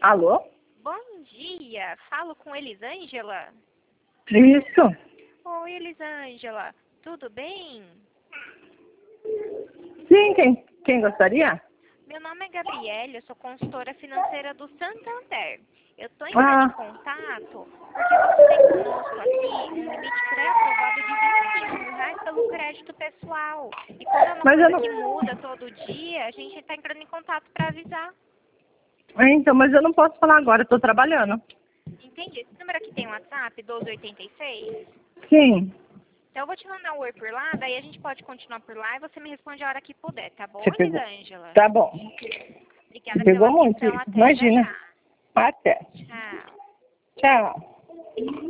Alô? Bom dia, falo com Elisângela. Isso. Oi, Elisângela, tudo bem? Sim, quem gostaria? Meu nome é Gabriele, eu sou consultora financeira do Santander. Eu estou entrando em contato porque você tem conosco aqui um limite pré-aprovado de R$ 25.000 pelo crédito pessoal. E como é uma coisa que muda todo dia, a gente está entrando em contato para avisar. Então, mas eu não posso falar agora, eu tô trabalhando. Entendi. Esse número aqui tem WhatsApp, 1286? Sim. Então eu vou te mandar um oi por lá, daí a gente pode continuar por lá e você me responde a hora que puder, tá bom, Você pegou. Elisângela? Tá bom. Obrigada Pegou pela muito. atenção, até já Imagina. já. Até. Tchau. Tchau.